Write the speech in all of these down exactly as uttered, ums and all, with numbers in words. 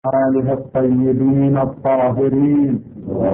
آله الطيبين الطاهرين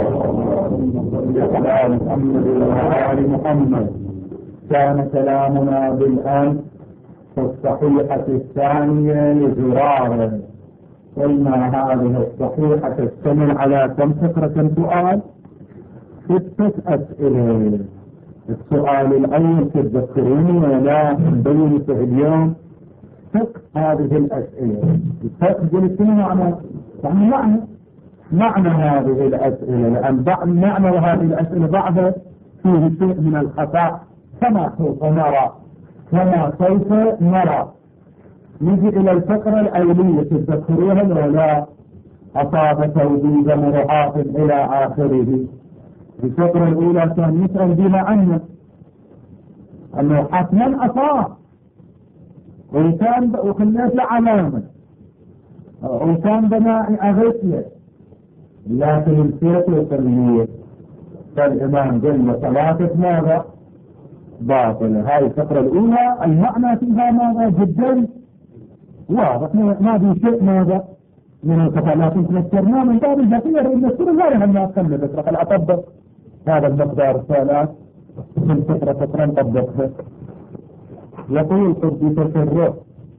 على محمد وآل محمد. كان كلامنا بالأمس في الصحيحة الثانية لزرارة. قلنا هذه الصحيحة تشتمل على كم فقرة سؤال؟ ستة أسئلة. السؤال الأول تتذكروني ولا نبين في اليوم فقه هذه الأسئلة. الفقه قلت شنو معنى؟ يعني معنى معنى هذه الأسئلة، لأن بعض معنى هذه الأسئلة بعضها فيه شيء من الخطأ كما سوف نرى كما سوف نرى. نجي إلى الفقرة الأولية تتذكروها ولا؟ أصاب توجيه مرعاة إلى آخره. الفقرة الأولى كان يسأل بما عنه أنه حتما أصاب وكان وخليت له علامة وكان بناء أغثية، لكن الفيت والتمييز فالإمام قال صلاة ماذا؟ باطلة. هاي الفقرة الأولى المعنى فيها ماذا؟ جدا واضح، ما في شيء ماذا من الخطأ، لكن تذكرنا من باب الجزيرة إن السورة لا يهم أكمل بس رقل أطبق هذا المقدار الثلاث من فقرة فقرة نطبقها. يقول قد تفرق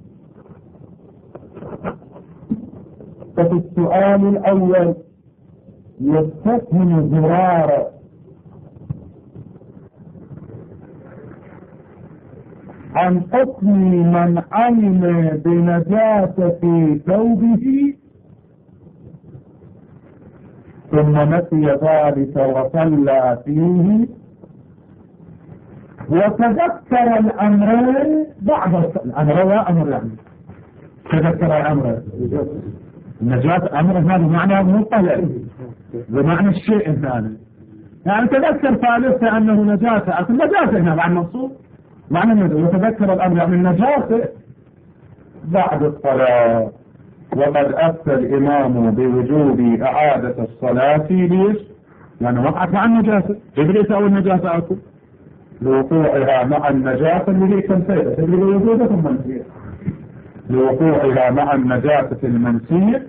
ففي السؤال الأول يستفهم زرار عن حكم من علم بنجاسة ثوبه ثم نسي ذلك وصلى فيه وتذكر الأمرين بعد الأمر وأمر يعني تذكر الأمر النجاسة أمر هذا معنى مطلع بمعنى الشيء الثاني، يعني تذكر ثالثة أنه نجاسة، أصل النجاسة هنا بعد مقصود معنى النجاسة. وتذكر الأمر يعني النجاسة بعد الصلاة. وقد أفتى الإمام بوجوب إعادة الصلاة ليش؟ لأنه وقعت مع النجاسة. إبليس أو النجاسة أكل لوقوعها مع النجاسة اللي تنسيها اللي وجودة المنسية لوقوعها مع النجاسة المنسية.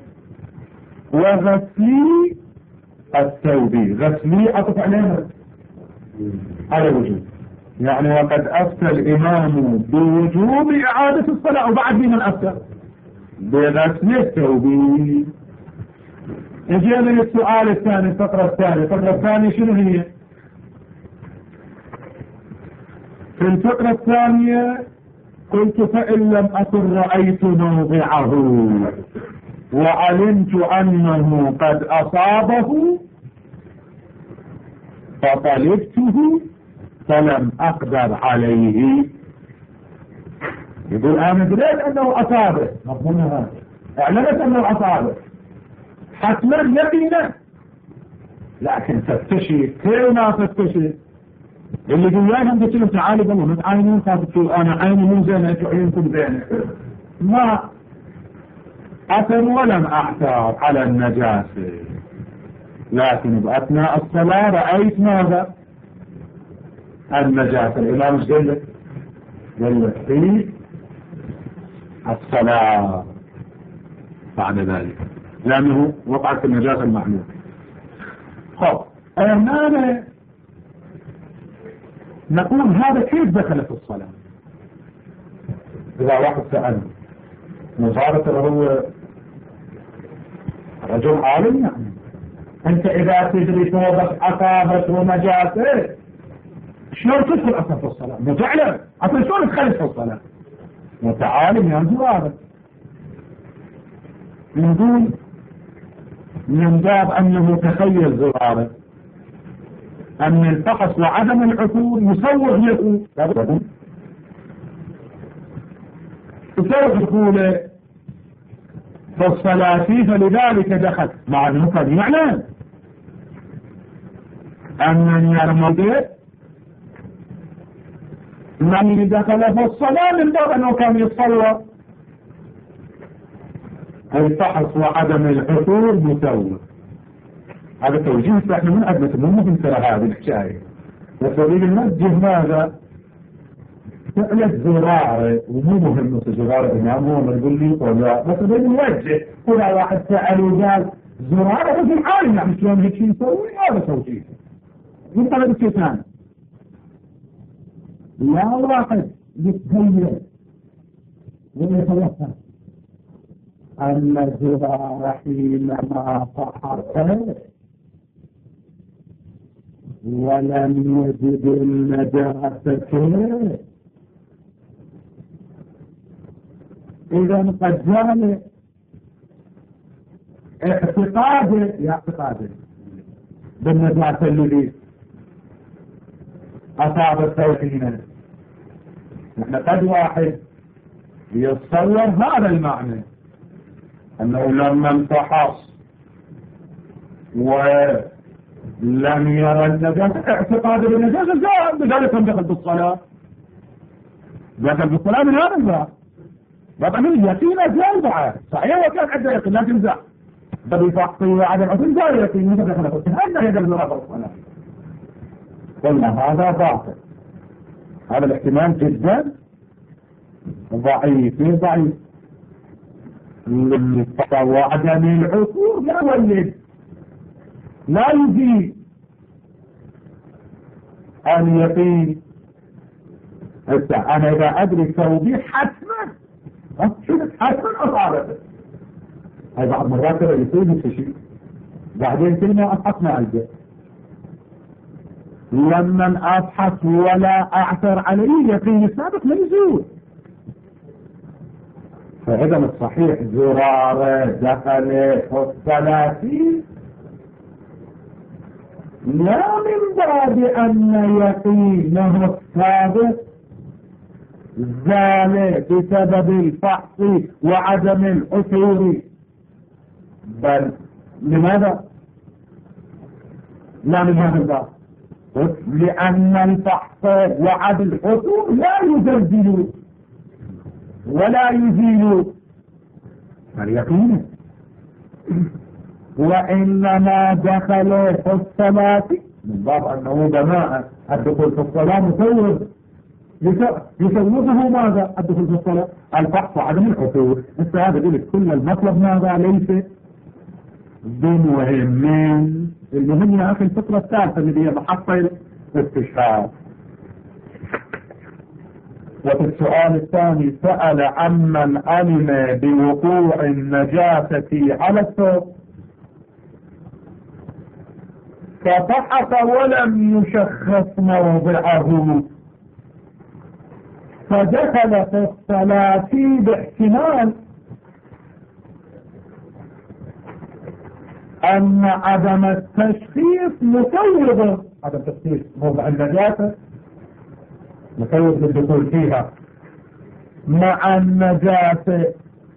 وغسلي الثوبي غسلي أطف عليها على وجود، يعني وقد أفتى الإمام بوجوب إعادة الصلاة وبعد من أفتى بغسل الثوبي. يجينا للسؤال الثاني الفقرة الثانية. الفقرة الثانية شنو هي؟ في الفقرة الثانية قلت فإن لم أكن رأيت موضعه وعلمت أنه قد أصابه فطلبته فلم أقدر عليه. يقول أنا دريت أنه أصابه، مفهوم هذا، اعلمت أنه أصابه حتما يقينا، لكن تفتشي كيف ما تفتشي اللي جواهم قلت له تعالي قالوا متعاينين خافتوا أنا عيني مو زينة أنتوا عينكم زينة، ما أثر ولم أعثر على النجاسة، لكن بأثناء الصلاة رأيت ماذا؟ النجاسة. الإمام ايش قال لك؟ قال لك في الصلاة بعد ذلك لأنه وقعت النجاسة المعلومة. خب أمانة نقول هذا كيف دخل في الصلاة؟ إذا واحد سأل مصارة هو رجل عالم، يعني أنت إذا تدري ثوبك أصابته نجاسة شلون تدخل أصلا في الصلاة؟ متعلم أصلا شلون تدخل في الصلاة؟ متعالم ينزل هذا. نقول من باب أنه تخيل زراره أن الفحص وعدم العثور يصور له يصور دخوله في الصلاة فلذلك دخل، مع أنه قد يعلم أن يرمض من دخل في الصلاة من باب أنه كان يتصور. الفحص وعدم الحضور مسوى، هذا توجيه احنا من أدنى مو ممكن ترى هذه الحكاية. وسبيل المسجد ماذا؟ فعلت زرارة ومو مهم نص زرارة إمام هو ما يقول لي ولا بس بدي نوجه كل واحد سأل وقال زرارة في العالم يعني شلون هيك شيء يسوي هذا توجيه من طلب الشيطان لا واحد يتهيأ ويتوقع أن زرارة حينما صحت ولم يجد النجاسة إذا قد جاء اعتقاده يا اعتقاده بالنجاسة الذي أصاب التوحيد. نحن قد واحد يتصور هذا المعنى أنه لما انتحص ولم يرى النجاسة اعتقاده بالنجاسة جاء بذلك دخل بالصلاة دخل بالصلاة من هذا الباب بابا من اليقين أجل بعد صحيح وكان عنده يقين لا تنزع بل فحصي وعدم عدم جاء يقين ماذا دخل بالصلاة أين يدل بالصلاة قلنا هذا باطل هذا الاحتمال جدا ضعيف ضعيف وعدم العثور لا يولد لا يزيد اليقين. أنا إذا أدري توضيح حتما شفت حتما أصابته هاي بعض مرات يصير نفس الشيء بعدين كلمة أبحثنا ألقى لما أبحث ولا أعثر عليه يقين السابق لا يزول. فإذا الصحيح زرارة دخلت الثلاثين لا من باب أن يقينه السابق زال بسبب الفحص وعدم العثور بل لماذا؟ لا من هذا الباب لأن الفحص وعدم العثور لا يزلزل ولا يزيل اليقين وإنما دخل في الصلاة من باب أنه جماعة الدخول في الصلاة مسوغ يسوغه ماذا الدخول في الصلاة الفحص وعدم العثور. انت هذا يقول كل المطلب ماذا ليس بمهم. المهم يا أخي الفكرة الثالثة اللي هي محصل استشهاد. وفي السؤال الثاني سأل عمن علم بوقوع النجاسة على الثوب ففحص ولم يشخص موضعه فدخل في الصلاة باحتمال أن عدم التشخيص مسوغ عدم تشخيص موضع النجاسة مسوغ للدخول فيها مع النجاسة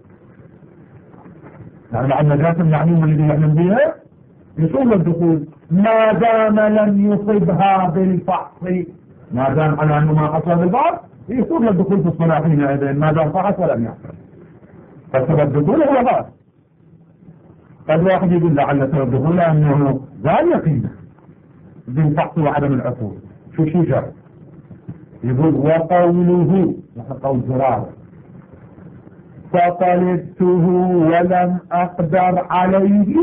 يعني مع النجاسة المعلومة الذي يعلم بها يسوغ الدخول ما دام لم يصبها بالفحص ما دام على أنه ما حصل بالبعض يسوغ الدخول في الصلاة حينئذ ما دام فحص ولم يحصل فسبب الدخول هو بعض. قد واحد يقول لعل سبب الدخول أنه لا يقين بالفحص وعدم العثور شو شو جاء يقول وقوله نحن قول زرار فطلبته ولم أقدر عليه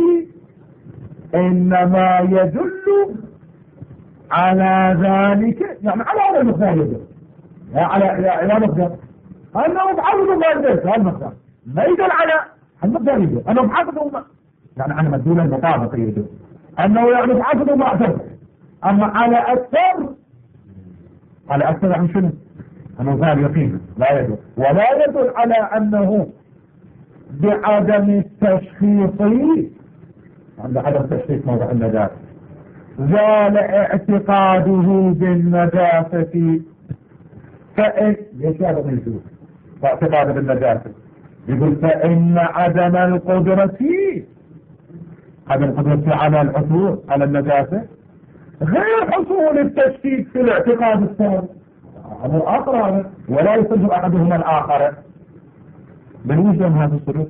إنما يدل على ذلك يعني على هذا المقدار يدل على إلى مقدار أنه بحافظ الله البيت هذا المقدار ما يدل على المقدار يدل أنه بحافظ الله يعني أنا مدلول المطابق يدل أنه يعني بحافظ الله أكثر. أما على أكثر على أكثر عن شنو أنه ذا يقين لا يدل ولا يدل على أنه بعدم التشخيص عند عدم تشخيص موضع النجاسة زال اعتقاده بالنجاسة فإن ليش هذا من يشوف اعتقاده بالنجاسة يقول فإن عدم القدرة عدم القدرة على الحصول على النجاسة غير حصول التشكيك في الاعتقاد الثاني أمر آخر ولا يصدر أحدهما الآخر بل وجد هذا الصدر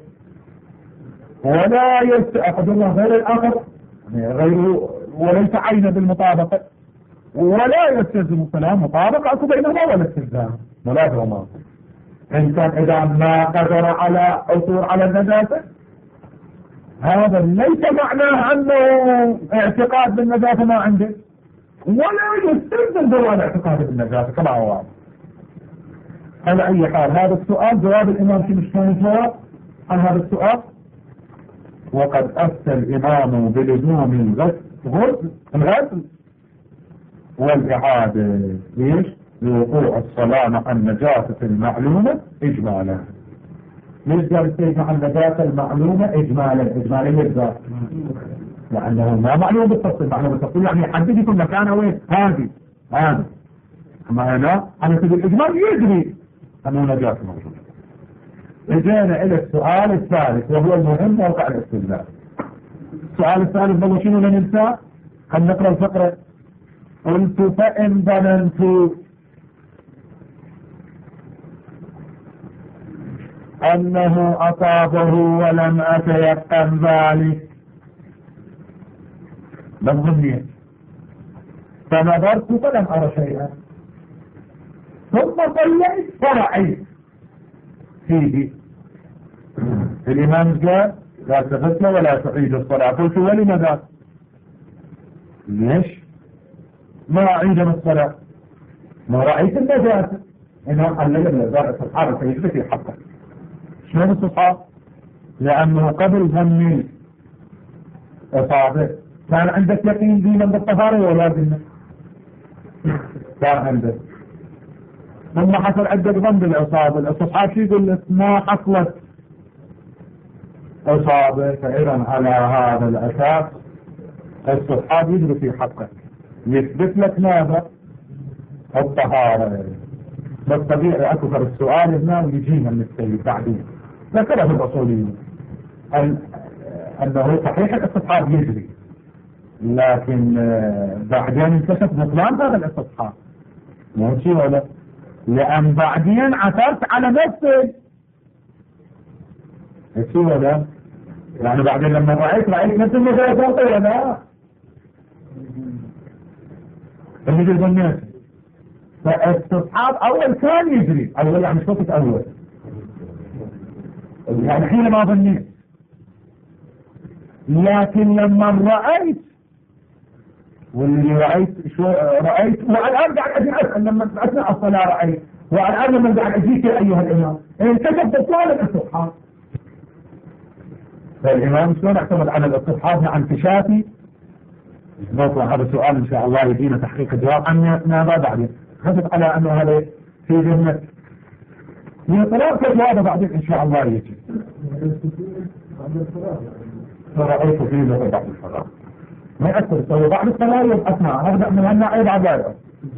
ولا يستأخذ الله غير الآخر غيره وليس عين بالمطابقة ولا يستلزم السلام مطابقة بينهما ولا استلزام ملازمة. إنسان إذا ما قدر على عثور على النجاسة هذا ليس معناه أنه اعتقاد بالنجاسة ما عنده، ولا يستلزم دوام اعتقاد بالنجاسة كما هو واضح. على أي حال هذا السؤال جواب الإمام في مش كان الجواب عن هذا السؤال. وقد أفتى الإمام بلزوم الغسل الغسل والإعادة ليش؟ لوقوع الصلاة مع النجاسة المعلومة إجمالا. ليش قال السيد مع النجاسة المعلومة إجمالا؟ إجمالا يجزا لأنه ما معلوم بالتفصيل، معلوم بالتفصيل يعني يحدد يكون مكانه وين هذه هذا. أما هنا على سبيل الإجمال يدري أنه نجاسة موجودة. اجينا الى السؤال الثالث وهو المهم موقع الاستدلال. السؤال الثالث بقى شنو ننسى؟ خلينا نقرا الفقره. قلت فان ظننت انه اصابه ولم اتيقن ذلك بالظنيه فنظرت فلم ارى شيئا ثم صليت فرأيت فيه. الإمام قال لا تغسل ولا تعيد الصلاة. قلت ولم ذاك؟ ليش ما أعيد الصلاة؟ ما رأيت النجاسة. إنه قلل النجاسة الصحابة فيجب في حقه. شلون الصحابة؟ لأنه قبل ظن إصابة كان عندك يقين دينا بالطهارة ولا دينا؟ كان عندك، ثم حصل عندك ظن بالإصابة. الصحابة شو يقول لك؟ ما حصلت إصابة. فإذا على هذا الأساس الصحابة يجري في حقه يثبت لك ماذا؟ الطهارة. بس طبيعي أكثر السؤال هنا ويجينا من السيد بعدين ذكره الأصوليين أن أنه صحيح الاستصحاب يجري، لكن بعدين انكشف بطلان هذا الاستصحاب. مو شيء ولا لأن بعدين عثرت على نفسي شيء ولا يعني بعدين لما رأيت رأيت نفس النجاسة ولا لا اللي جلد الناس. فالاستصحاب أول كان يجري أول يعني شوفت أول يعني حين ما ظنيت، لكن لما رأيت واللي رأيت شو رأيت والآن قاعد أجي أسأل لما أثناء الصلاة رأيت والآن لما قاعد أجيك أيها الإمام انتجب بطلان الاستصحاب. فالإمام شلون اعتمد على الاستصحاب عن انكشافي؟ نطلع هذا السؤال إن شاء الله يدينا تحقيق الجواب عن ماذا بعدين. خفت على أنه هذا في جنة من طلاق الجواب بعدين إن شاء الله يجي. فرأيت فيه له بعد الصلاة ما يأثر سوى بعد الصلاة يبقى أثناء نبدأ من هنا أي بعد ذلك.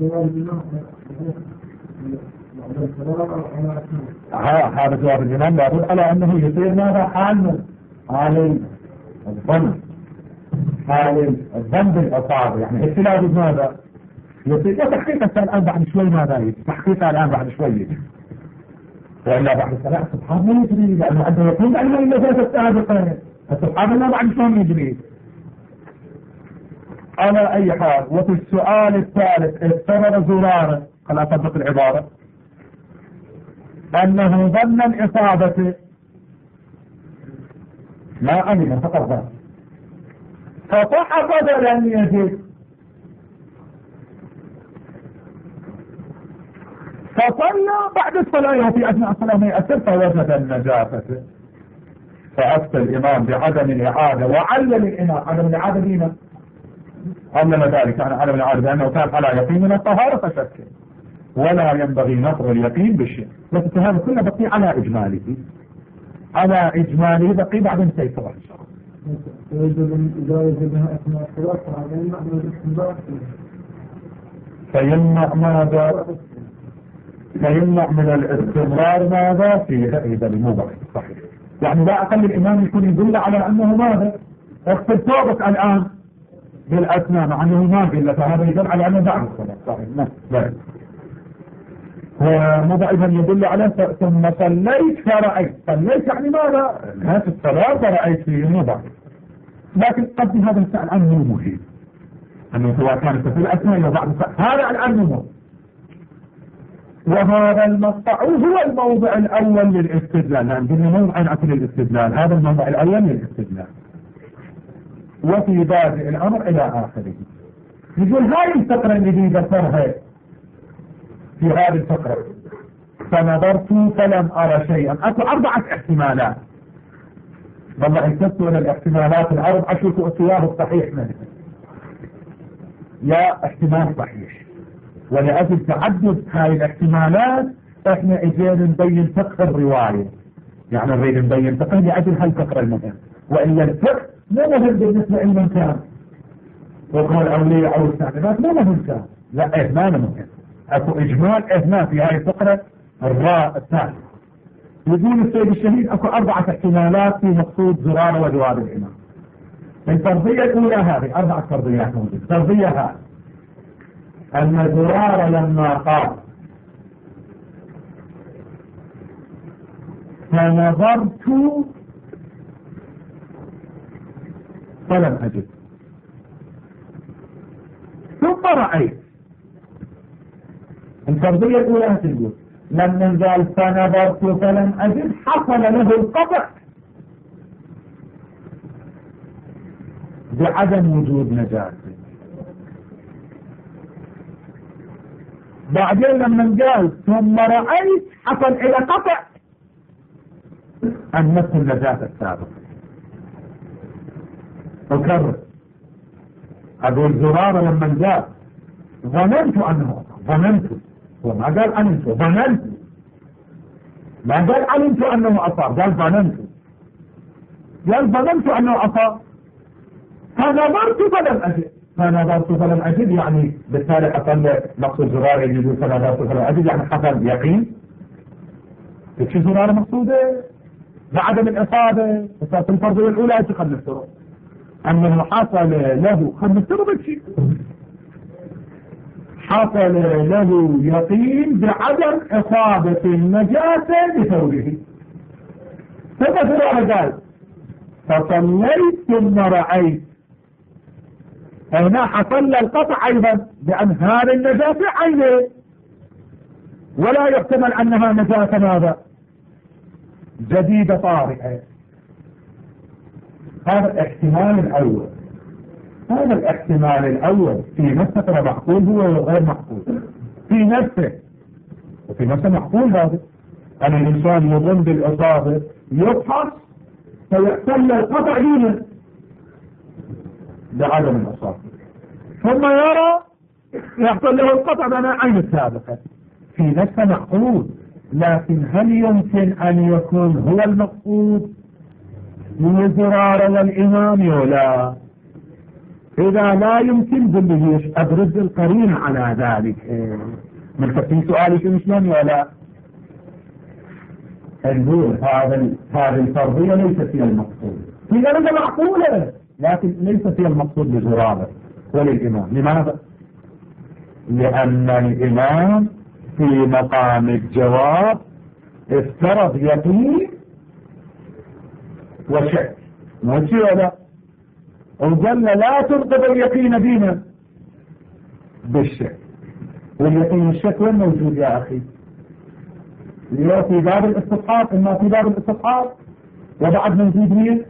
ها هذا جواب الإمام لابد على أنه يصير ماذا؟ حال حال الظن حال الظن بالأصابع يعني اختلاف ماذا؟ يصير وتحقيق الآن بعد شوي ماذا يجي؟ تحقيق الآن بعد شوي يجي. وإلا بعد الصلاة سبحان الله يجري لأنه عنده يقين علم النجاسة السابقة فسبحان الله بعد شلون يجري. على أي حال وفي السؤال الثالث اضطرر زرارة خل أطبق العبارة أنه ظن الإصابة ما أمن فقط ظن فصح بدلا يجد فصلى بعد الصلاة في أثناء الصلاة ما يأثر فوجد النجاسة. فأفتى الإمام بعدم الإعادة وعلل الإمام عدم الإعادة دينا علم ذلك عن عدم الإعادة بأنه كان على يقين من الطهارة فشك ولا ينبغي نقض اليقين بالشيء. بس هذا كله بقي على إجماله على إجماله بقي بعدين سيطرة إن شاء الله. فيمنع ماذا؟ فيمنع من الاستمرار ماذا؟ في هذا الموضوع صحيح. يعني لا أقل الإمام يكون يدل على أنه ماذا؟ اغسل ثوبك الآن بالأثناء مع أنه ما قل فهذا يدل على أنه بعد الصلاة صحيح. لا وماذا أيضا يدل على ثم صليت فرأيت. صليت يعني ماذا؟ هذه الصلاة فرأيت فيه موضع. لكن قد هذا السؤال عنه مهم أنه سواء كانت في الأثناء أو بعد الصلاة هذا الآن مهم. وهذا المقطع هو الموضع الأول للاستدلال، لأن قلنا موضعين أكل الاستدلال، هذا الموضع الأول للاستدلال. وفي بادئ الأمر إلى آخره. يقول هاي الفقرة اللي ذكرها في هذه الفقرة، فنظرت فلم أرى شيئا. أكو أربعة احتمالات، والله انتبهوا إلى الاحتمالات الأربعة، أشوفوا اختيار الصحيح منها. يا احتمال صحيح، ولأجل تعدد هاي الاحتمالات احنا اجينا نبين فقه الرواية، يعني نريد نبين فقه لأجل هاي الفقرة المهم. وإلا الفقه مو مهم بالنسبة لمن كان وقال أولياء أو التعليمات، مو مهم كان، لا إهمال مهم. أكو إجمال إهمال في هاي الفقرة الراء الثالث. يقول السيد الشهيد أكو أربعة احتمالات في مقصود زرارة وجواب الإمام. الفرضية الأولى هذه، أربعة فرضيات موجودة. الفرضية هذه أن زرارة لما قال فنظرت فلم أجد، ثم رأيت. الفرضية الأولى تقول لما قال فنظرت فلم أجد حصل له القطع بعدم وجود نجاسة. بعدين لما قال ثم رأيت حصل إلى قطع عن نفس النجاسة السابقة. أكرر، أقول زرارة لما قال ظننت أنه ظننت، وما قال علمت، ظننت، ما قال علمت أنه أصاب، قال ظننت، قال ظننت أنه أصاب. فنظرت فلم أجد، فنظرت فلم أجد يعني بالتالي حصل مقصود زرارة اللي يقول فنظرت فلم أجد يعني حصل يقين. تكشي زرارة مقصودة بعدم الإصابة. في الفرضية الأولى خمس طرق أنه حصل له خمس طرق بشيء، حصل له يقين بعدم إصابة النجاسة بثوبه. فمثلا قال فصليت ثم رأيت، هنا حصل القطع أيضا بأن هذه النجاسة عينه، ولا يحتمل أنها نجاسة ماذا جديدة طارئة. هذا الاحتمال الأول، هذا الاحتمال الأول في نفسه معقول هو غير معقول في نفسه، وفي نفسه معقول هذا أن الإنسان يظن بالإصابة يفحص فيحصل القطع دونه بعدم الإصابة، ثم يرى يحصل له القطع بين عين السابقة. في نفسه معقول، لكن هل يمكن أن يكون هو المقصود من زرارة والإمام ولا؟ إذا لا يمكن بالليش أبرز القرين على ذلك. من في سؤالي شو شلون ولا؟ نقول هذا هذه الفرضية ليست هي المقصود، هي ليس معقولة لكن ليست هي المقصود لزرارة وللإمام. لماذا؟ لأن الإمام في مقام الجواب افترض يقين وشك، مو شيء ولا؟ وقال لا تنقض اليقين دينا بالشك، واليقين والشك وين موجود يا أخي؟ اليوم في باب الاستصحاب، إما في باب الاستصحاب وبعد موجود مين؟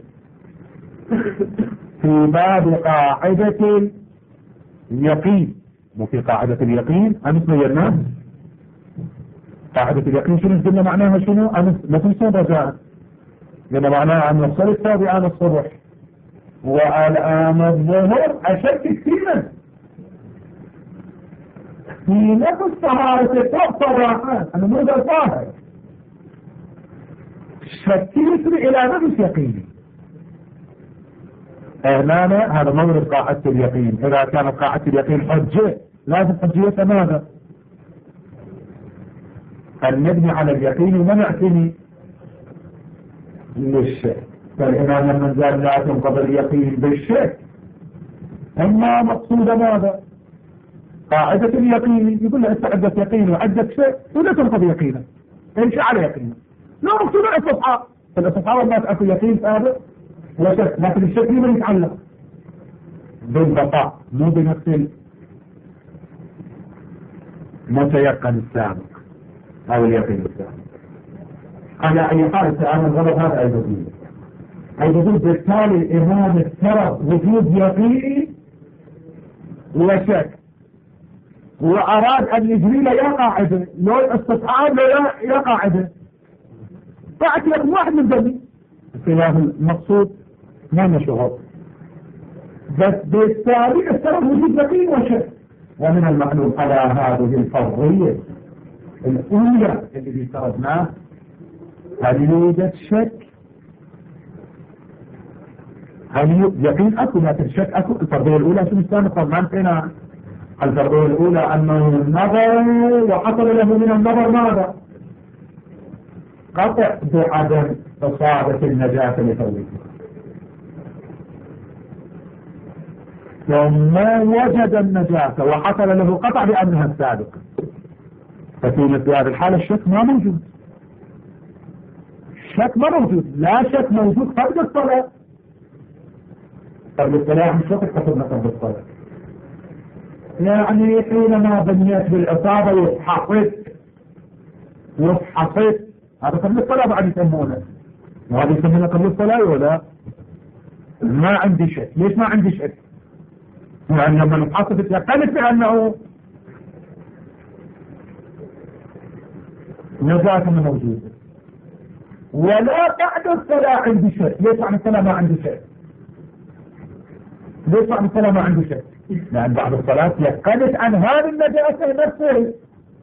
في باب قاعدة اليقين، مو في قاعدة اليقين. أمس بيناه قاعدة اليقين شنو قلنا معناها شنو؟ أمس ما تنسون رجاء، قلنا معناها أن الصلاة التابعة عن الصبح والآن الظهر أشد كثيرا في نفس طهارة الطهارة. أنا مو ذا طاهر شكيت إلى نفس يقيني. هنا هذا مورد قاعدة اليقين. إذا كانت قاعدة اليقين حجة لازم حجيتها ماذا؟ أن نبني على اليقين وما نعتني للشك. فالإمام لما قال لا تنقض اليقين بالشك، أما مقصود ماذا؟ قاعدة اليقين يقول له أنت عندك يقين وعندك شك ولا تنقض يقينه، امشي على يقينه. لا مقصود الاستصحاب، الاستصحاب ما تأكل يقين ثابت وشك، لكن الشك لمن يتعلق؟ بالبقاء مو بنفس المتيقن السابق. أو اليقين الثاني. على أي حال التعامل الغلط هذا أيضا أيضا بالتالي الإمام افترض وجود يقين وشك، وأراد أن يجري له يا قاعدة لو استطعام له يا قاعدة، بعد لك واحد من ذلك خلاف المقصود ما نشهر، بس بالتالي افترض وجود يقين وشك. ومن المعلوم على هذه الفرضية الأولى اللي افترضناه هل يوجد شك؟ هل يقين أكو لكن شك أكو؟ الفرضية الأولى شو مستانقة ما انتنا. الفرضية الأولى أنه النظر وحصل له من النظر ماذا؟ قطع بعدم إصابة النجاة لتوجيه، ثم وجد النجاة وحصل له قطع بأمنها السابق، ففي مثل هذه الحالة الشك ما موجود. الشك ما موجود، لا شك موجود قبل الصلاة. قبل الصلاة مش وقت حصلنا قبل الصلاة، يعني حينما بنيت بالإصابة واتحققت واتحققت هذا قبل الصلاة بعد يسمونه، وهذا يسمونه قبل الصلاة ولا ما عندي شك. ليش ما عندي شك؟ لأن لما نتحقق اتيقنت بأنه نجاة موجودة، ولا بعد الصلاة عندي شك. ليش بعد الصلاة ما عندي شك؟ ليش بعد الصلاة ما عندي شك؟ لأن بعد الصلاة يقنت عن هذه النجاسة نفسه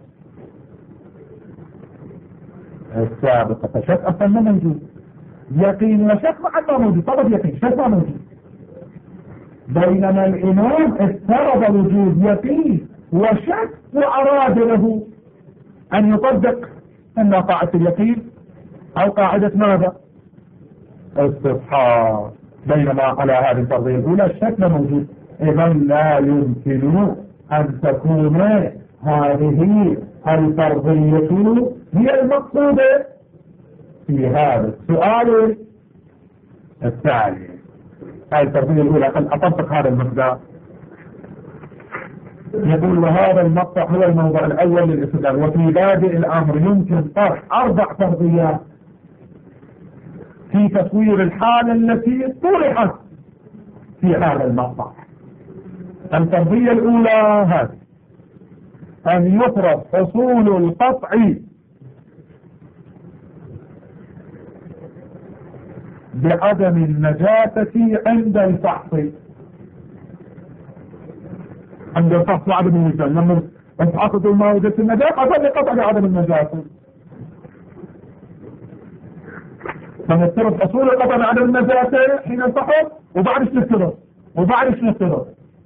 السابقة، فشك أصلا ما موجود. يقين وشك ما موجود، طلب يقين شك ما موجود. بينما الإمام افترض وجود يقين وشك وأراد له أن يطبق أن قاعدة اليقين أو قاعدة ماذا؟ استصحاب. بينما على هذه الفرضية الأولى الشك موجود، إذا لا يمكن أن تكون هذه الفرضية هي المقصودة في هذا السؤال الثاني. هذه الفرضية الأولى قد أطبق هذا المقدار. يقول وهذا المقطع هو الموضوع الأول للاستدلال، وفي بادئ الأمر يمكن طرح أربع فرضيات في تصوير الحالة التي طرحت في هذا المقطع. الفرضية الأولى هذه أن يفرض حصول القطع بعدم النجاسة عند الفحص. عند الفحص وعدم النجاسة، لما فحصت ما وجدت النجاسة حصل قطع بعدم النجاسة، فنفترض حصول القطع بعدم النجاسة حين الفحص، وبعد ايش نفترض؟ وبعد ايش نفترض؟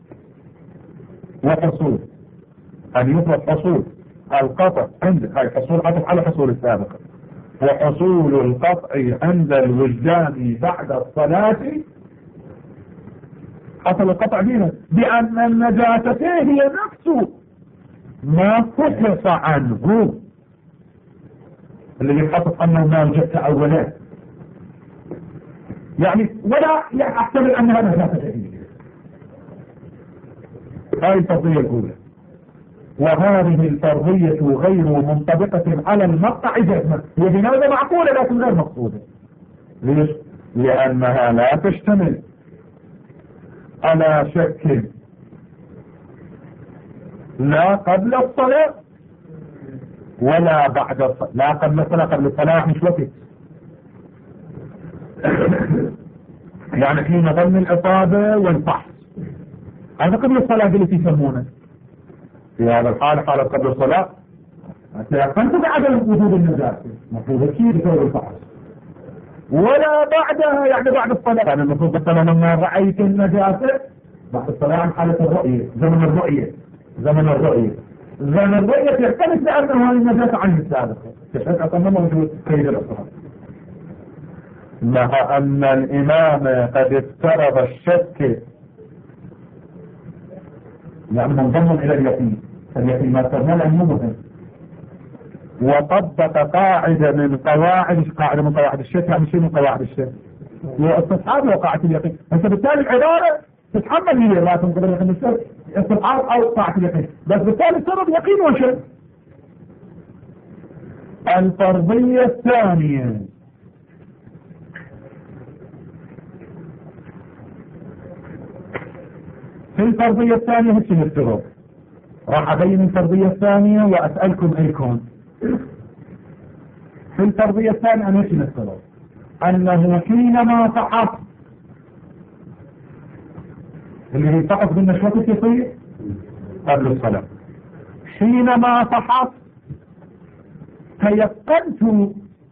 وحصول أن يفرض حصول القطع عند هاي حصول قطع على حصول السابقة، وحصول القطع عند الوجدان بعد الصلاة حصل القطع بينا بأن النجاسة هي نفسه ما فحص عنه اللي يحصل أنه ما وجدت أولا، يعني ولا يعني أحتمل أنها نجاسة هي. هاي الفرضية الأولى. وهذه الفرضية غير منطبقة على المقطع جزما، هي بنوزة معقولة لكن غير مقصودة. ليش؟ لأنها لا تشتمل على شك لا قبل الصلاة ولا بعد الصلاة. لا قبل الصلاة، قبل الصلاة مش وقت، يعني حين ظن الإصابة والفحص هذا قبل الصلاة اللي يسمونه. في هذا الحال حالة قبل الصلاة تيقنت بعدم وجود النجاسة، المفروض الشيء بسبب الفحص، ولا بعدها يعني بعد الصلاة. يعني المفروض مثلا لما رأيت النجاسة بعد الصلاة عن حالة الرؤية، زمن الرؤية زمن الرؤية زمن الرؤية تيقنت بأنه هذه النجاسة عن السابقة، تشهد أصلا موجود كيد الأصحاب. مع أن الإمام قد افترض الشك يعني منضم إلى اليقين، فاليقين ما استغنى عنه مهم، وطبق قاعدة من قواعد قاعدة من قواعد الشك. يعني شيء من قواعد الشك واستصحاب وقاعدة اليقين. انت بالتالي العبارة تتحمل هي لا تنقل يقين الشك استصحاب او قاعدة اليقين، بس بالتالي سبب يقين وشك. الفرضية الثانية في الفرضية الثانية هيك نفترض، راح أبين الفرضية الثانية وأسألكم أيكم. في الفرضية الثانية أنا هيك نفترض أنه حينما فحص اللي هي فحص بالنشوة يصير قبل الصلاة، حينما فحص تيقنت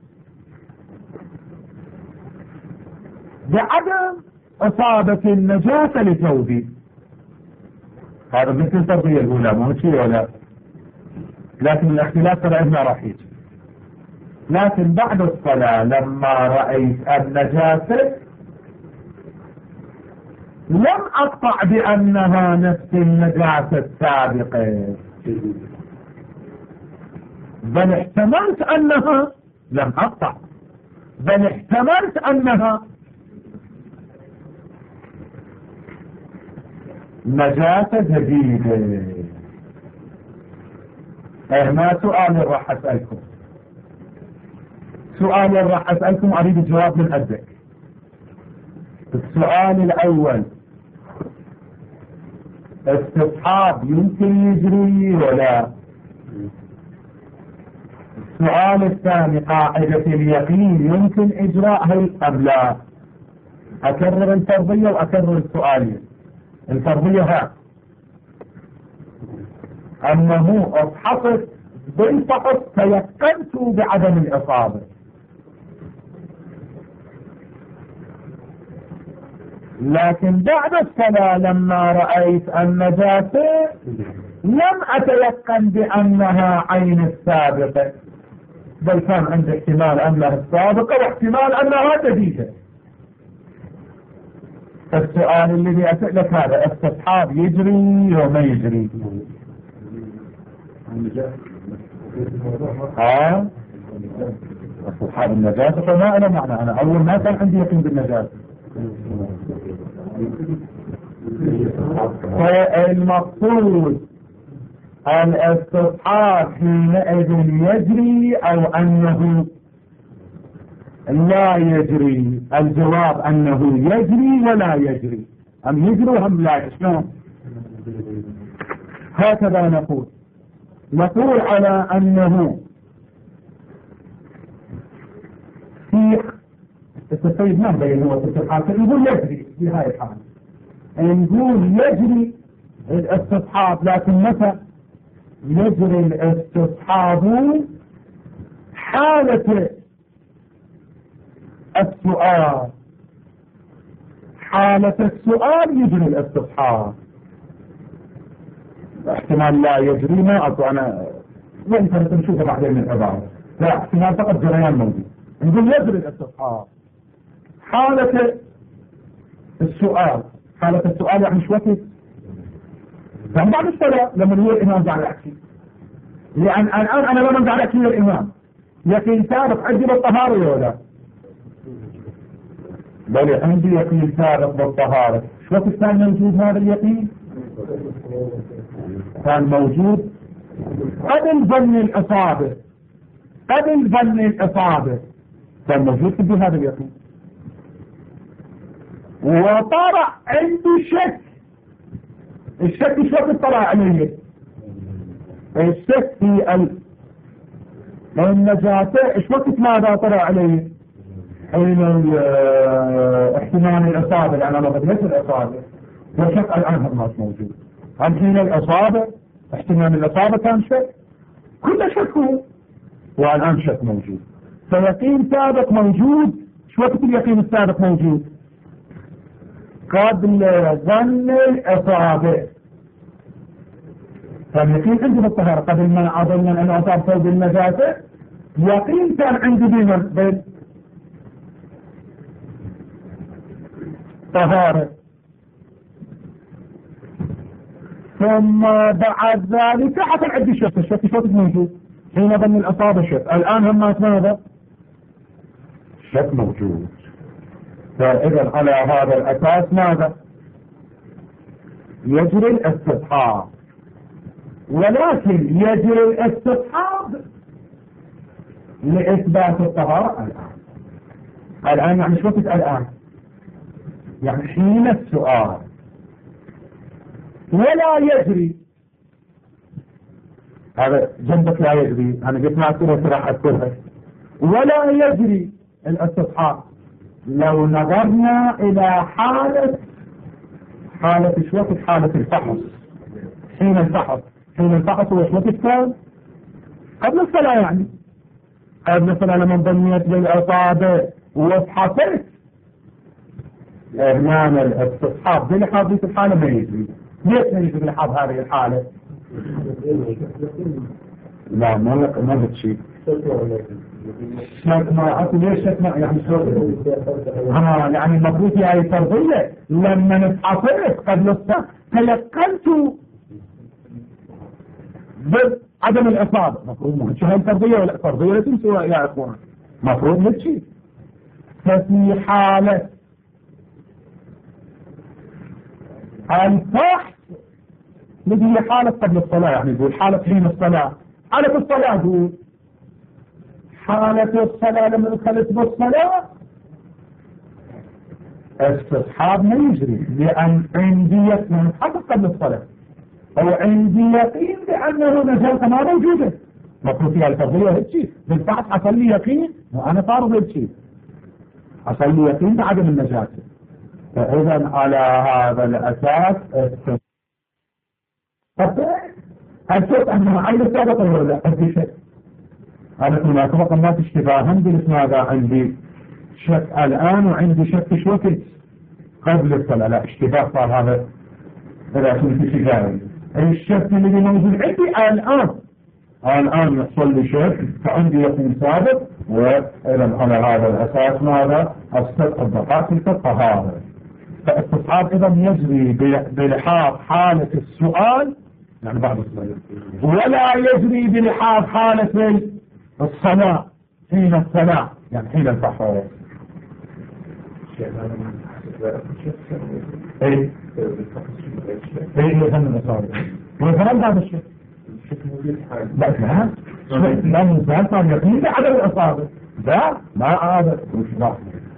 بعدم إصابة النجاسة لثوبي. هذا مثل الفرضية الأولى مو شيء ولا، لكن الاختلاف ترى هنا راح يجي. لكن بعد الصلاة لما رأيت النجاسة لم أقطع بأنها نفس النجاسة السابقة، بل احتملت أنها، لم أقطع بل احتملت أنها نجاسة جديدة. ما سؤال راح أسألكم، سؤال راح أسألكم أريد الجواب من عندك. السؤال الأول، استصحاب يمكن يجري ولا؟ السؤال الثاني، قاعدة اليقين يمكن إجراءها أم لا؟ أكرر الفرضية وأكرر السؤالين. الفرضية ها أنه أفحصت بالفحص تيقنت بعدم الإصابة، لكن بعد الصلاة لما رأيت النجاسة لم أتيقن بأنها عين السابقة، بل كان عندي احتمال أنها السابقة واحتمال أنها جديدة. السؤال الذي أسألك هذا، استصحاب يجري وما يجري؟ ها استصحاب النجاسة فما أنا معنى، أنا أول ما كان عندي يقين بالنجاسة. فالمقصود الاستصحاب حينئذ يجري أو أنه لا يجري؟ الجواب أنه يجري ولا يجري، أم يجري هم لا. شلون؟ هكذا نقول نقول على أنه في التسيد ما بين هو الاستصحاب، نقول يجري في هاي الحالة، نقول يجري الاستصحاب، لكن متى يجري الاستصحاب؟ حالة السؤال، حالة السؤال يجري الاستصحاب. احتمال لا يجري ما أقول أنا يمكن نشوفه بعدين من العبارة، لا احتمال فقط جريان موجود. نقول يجري الاستصحاب حالة السؤال. حالة السؤال يعني شو وقت؟ يعني بعد الصلاة لما هو الإمام قاعد يحكي، لأن الآن أنا لما قاعد أحكي للإمام يقين سابق عندي بالطهارة ولا؟ بل عندي يقين سابق بالطهارة. شو وقت كان موجود هذا اليقين؟ كان موجود قبل ظن الإصابة، قبل ظن الإصابة كان موجود في هذا اليقين، وطرع عندي شك. الشك شو وقت طلع عليه؟ الشك في النجاسة شو وقت ماذا طلع عليه؟ حين احتمال الإصابة، لأن أنا بدلت الإصابة والشك الآن هم مش موجود. هم حين الإصابة احتمال الإصابة كان شك، كل شك هو، والآن شك موجود. فيقين سابق موجود. شو وقت اليقين السابق موجود؟ قبل ظن الإصابة. فاليقين عندي بالطهارة قبل ما أظن أن أصاب ثوب النجاسة، يقين كان عندي بمن بالطهارة. ثم بعد ذلك حصل عندي شك، الشك شك موجود حين ظن الإصابة شك، الآن هم ماذا؟ شك موجود. فإذا على هذا الأساس ماذا؟ يجري الاستصحاب. ولكن يجري الاستصحاب لإثبات الطهارة الآن. الآن يعني شو وقت الآن؟ يعني حين السؤال. ولا يجري، هذا جنبك لا يجري، أنا قلت ما أذكرها راح أذكرها. ولا يجري الاستصحاب لو نظرنا إلى حالة حالة شو وقت حالة الفحص. حين الفحص، حين الفحص هو شو وقت كان؟ قبل الصلاة، يعني قبل الصلاة لما ضميت للعصابة وفحصت. إهمال الاستصحاب بلحاظ هذه الحالة ما يجري. ليش ما يجري بلحاظ هذه الحالة؟ لا ما ما بتشي شك ما أكو. ليش شك ما يعني شو ها يعني المفروض هي هاي فرضية. لما نفحصت قبل الصلاة تيقنت بعدم الإصابة، مفروض ما هي الفرضية ولا فرضية لا تنسوا يا إخوان، مفروض نتشي. ففي حالة الفحص الذي هي حالة قبل الصلاة، يعني يقول حالة حين الصلاة، حالة الصلاة يقول حالة الصلاة لما دخلت بالصلاة استصحاب ما يجري، لأن عندي يقين حتى قبل الصلاة أو عندي يقين بأنه نجاسة ما موجودة. مفروض فيها الفرضية هالشيء بالفحص حصل لي يقين وأنا فارض هالشيء، حصل لي يقين بعدم النجاسة. فإذا على هذا الأساس الشيء أنه عين السابقة ولا لا عندي شك. أنا ما سبق الناس اشتباها بالاسم هذا، عندي شك الآن وعندي شك شو وقت قبل الصلاة. لا اشتباه صار هذا إذا كنت شكاية. الشك اللي موجود عندي الآن الآن يحصل لي شك فعندي يقين سابق، وإذا على هذا الأساس ماذا أستطيع البقاء في الطهارة. فالاستصحاب إذا يجري بلحاظ حالة السؤال يعني بعد الصلاة، ولا يجري بلحاظ حالة الصلاة حين الصلاة يعني حين الفحص. ايه ايه يهم الأصابع ويفعل هذا الشيء. لا لا لا نزال صار يقين بعدم الأصابع. لا ما هذا مش لا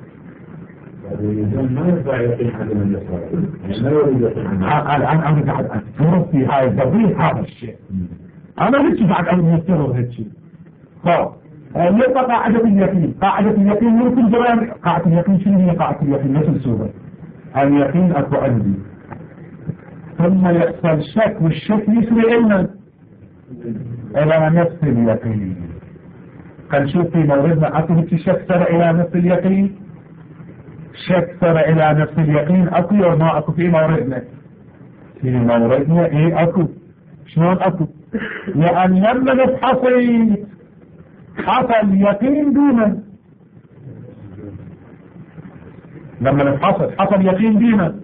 ما ينفع يقين عدم الأصابع. الآن أنا قاعد أذكر في هاي القضية هذا الشيء. أنا هيك بعد أن يستمر هيك شيء. طيب يبقى قاعدة اليقين. قاعدة اليقين ممكن زمان. قاعدة اليقين شنو هي قاعدة اليقين؟ نفس السورة اليقين أكو عندي، ثم يحصل شك والشك يسري إلنا إلى نفس اليقين. قال شوف في موردنا أكو هيك شك سر إلى نفس اليقين، شك سر إلى نفس اليقين أكو أو ما أكو في موردنا؟ في موردنا إيه أكو. شلون أكو؟ لأن لما نفحصي حصل يقين دونا، لما نفحص حصل يقين دينا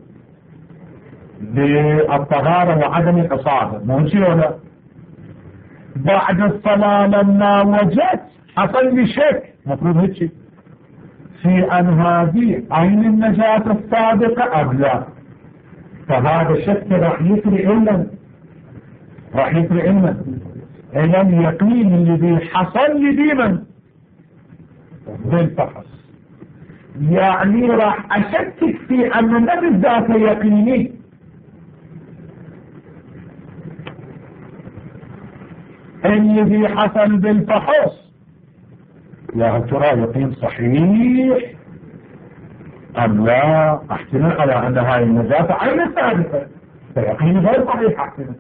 بالطهارة وعدم الإصابة، مو شيء ولا؟ بعد الصلاة لما وجدت حصل لي شك، مفروض هيك في أن هذه عين النجاة السابقة أم لا. فهذا الشك راح يسري إلنا راح يسري إلنا إلى اليقين الذي حصل لي ديما بالفحص. يعني راح أشكك في أن نفس ذات يقيني الذي حصل بالفحص يا ترى يقين صحيح أم لا. أحتمل على أن هاي النجاسة عين السابقة فيقين غير صحيح. أحتمل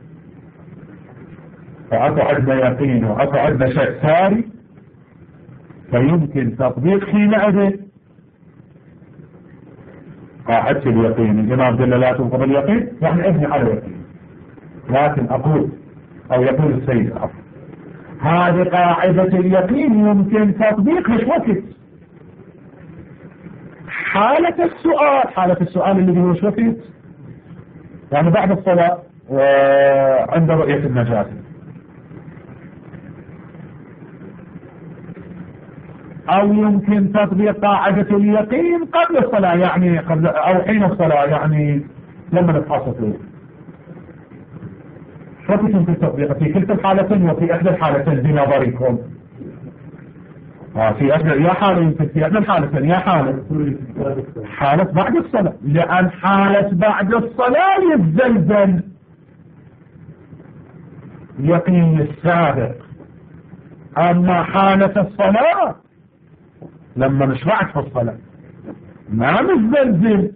فأكو عندنا يقين وأكو عندنا شك ساري، فيمكن تطبيق حينئذ قاعدة اليقين. الإمام قال لا تنقض اليقين يعني ابني على اليقين، لكن أقول أو يقول السيد أفضل هذه قاعدة اليقين يمكن تطبيقها في وقت حالة السؤال. حالة السؤال اللي هو وقت يعني بعد الصلاة وعند رؤية النجاسة، أو يمكن تطبيق قاعدة اليقين قبل الصلاة يعني قبل أو حين الصلاة يعني لما نتحصل له. شو يمكن تطبيق في كلتا الحالتين وفي إحدى الحالتين بنظركم؟ آه في أجل يا حالة يمكن في أجل حالة يا حالة حالة بعد الصلاة، لأن حالة بعد الصلاة يتزلزل يقين السابق. أما حالة الصلاة لما نشرعت في الصلاة ما متزلزل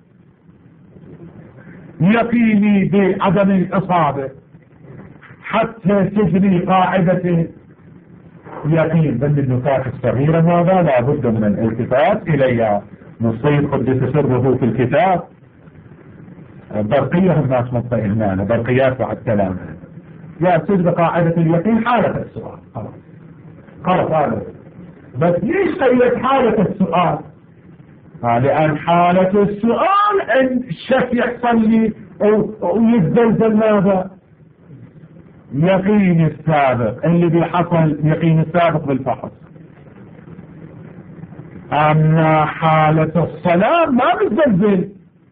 يقيني بعدم الإصابة حتى تجري قاعدة يقين. بل النقاط الصغيرة هذا لا بد من الالتفات إليها. نصيب قدس سره في الكتاب برقية الناس مطئئنان برقيات بعد كلام يا تجري قاعدة اليقين حالة السؤال. خلاص خلاص هذا بس ليش قيد حالة السؤال؟ آه لأن حالة السؤال ان الشك يحصل لي ويتزلزل ماذا؟ يقين السابق اللي بيحصل يقين السابق بالفحص. أما حالة الصلاة ما بتزلزل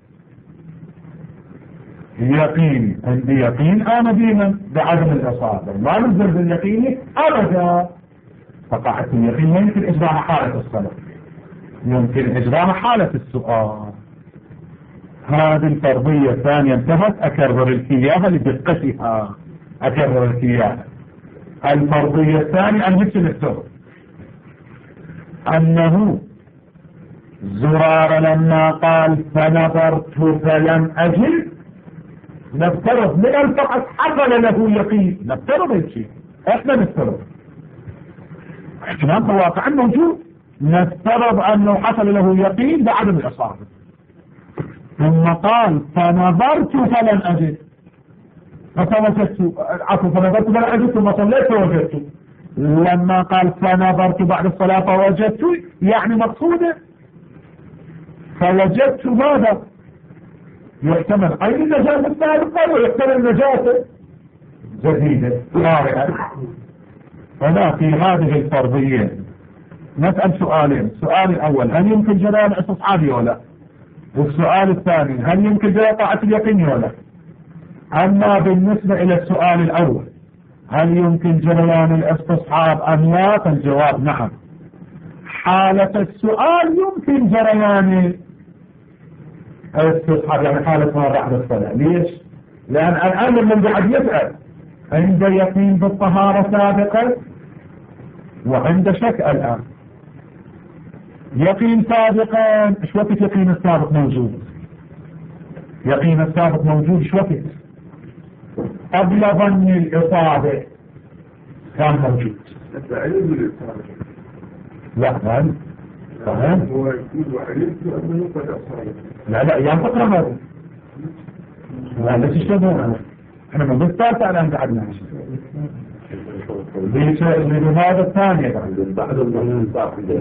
يقيني، عندي يقين أنا بينا بعدم الإصابة ما بتزلزل يقيني أبدا. فقاعدة اليقين ما يمكن إجراء حالة الصلاة، يمكن إجراء حالة السؤال. هذه الفرضية الثانية انتهت. أكرر الكياها لدقتها أكرر الكياها. الفرضية الثانية المثل الثاني أنه زرار لما قال فنظرت فلم أجد، نفترض من الفحص حصل له يقين. نفترض الشيء احنا نفترض احتمال في الواقع موجود. نفترض أنه حصل له يقين بعدم الإصابة ثم قال فنظرت فلم أجد فوجدت عفوا فنظرت فلم أجد ثم صليت فوجدت. لما قال فنظرت بعد الصلاة فوجدت يعني مقصودة فوجدت ماذا؟ يحتمل أي نجاسة سابقة ويحتمل نجاسة جديدة طارئة. فلا في هذه الفرضية نسأل سؤالين. السؤال الأول هل يمكن جريان الاستصحابي ولا؟ والسؤال الثاني هل يمكن جريان طاعة اليقين ولا؟ أما بالنسبة إلى السؤال الأول هل يمكن جريان الاستصحاب أم لا؟ فالجواب نعم. حالة السؤال يمكن جريان الاستصحاب يعني حالة ما بعد الصلاة. ليش؟ لأن الآن من بعد يسأل عند يقين بالطهارة سابقا وعند شك الآن. يقين سابقا ايش وقت يقين السابق موجود؟ يقين السابق موجود ايش وقت؟ قبل ظن الإصابة كان موجود. لا فهم فهم هو يقول وعلمت أنه قد أصاب. لا لا يا فقرة هذا لا لا تشتغلون احنا من بالثالثة الآن قعدنا لهذا الثانية بعد الظنون صاحب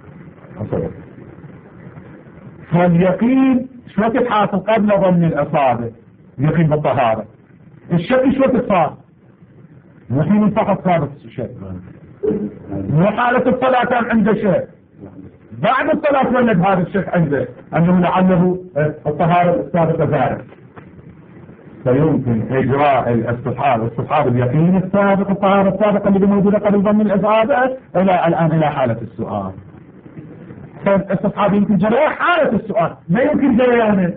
فاليقين شو وقت حاصل قبل ظن الإصابة يقين بالطهارة. الشك شو وقت صار؟ وحين فقط صارت الشك مو حالة الصلاة كان عنده شك بعد الصلاة ولد هذا الشك عنده أنه لعله الطهارة السابقة زالت. فيمكن إجراء الاستصحاب استصحاب اليقين السابق الطهارة السابقة اللي موجودة قبل ظن الإصابة إلى الآن إلى حالة السؤال. فالاستصحاب يمكن جريان حالة السؤال ما يمكن جريان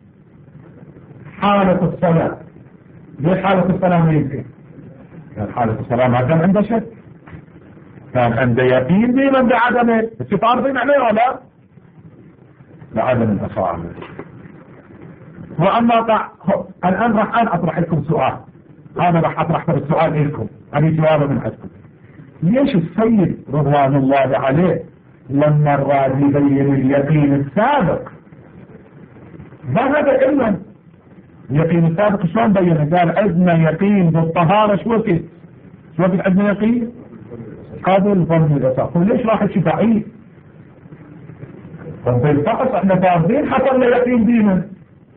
حالة الصلاة. ليش حالة الصلاة ما يمكن؟ كان حالة الصلاة ما كان عنده شك كان عنده يقين ديما بعدمه. التفارضين عليه ولا بعدم الإصابة. وأما طع... الآن راح أنا أطرح لكم سؤال. أنا راح أطرح السؤال لكم أنا جوابه من عندكم. ليش السيد رضوان الله عليه لما الراد يبين اليقين السابق ذهب إلا اليقين السابق شلون بينه؟ قال عندنا يقين بالطهارة شو وقت؟ شو وقت عندنا يقين؟ قبل ظن الإصابة. ليش راح تشي بعيد؟ طب بالفحص احنا فاهمين حصل له يقين دينا